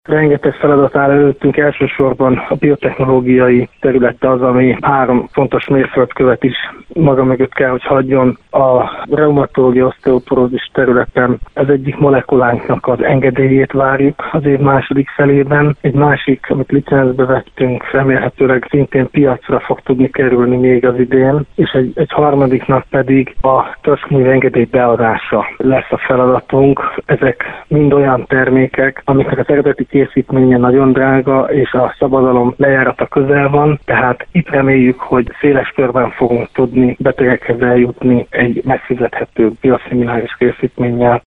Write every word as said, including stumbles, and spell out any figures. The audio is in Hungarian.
Rengeteg feladat áll előttünk, elsősorban a biotechnológiai terület az, ami három fontos mérföldkövet is maga mögött kell, hogy hagyjon. A reumatológia oszteoporózis területen az egyik molekulánknak az engedélyét várjuk az év második felében. Egy másik, amit licencbe vettünk, remélhetőleg szintén piacra fog tudni kerülni még az idén, és egy, egy harmadiknak pedig a törzskmű engedély beadása lesz a feladatunk. Ezek mind olyan termékek, amiknek az eredeti készítménye nagyon drága, és a szabadalom lejárata közel van, tehát itt reméljük, hogy széles körben fogunk tudni betegekhez eljutni egy megfizethető bioszimiláris készítménnyel.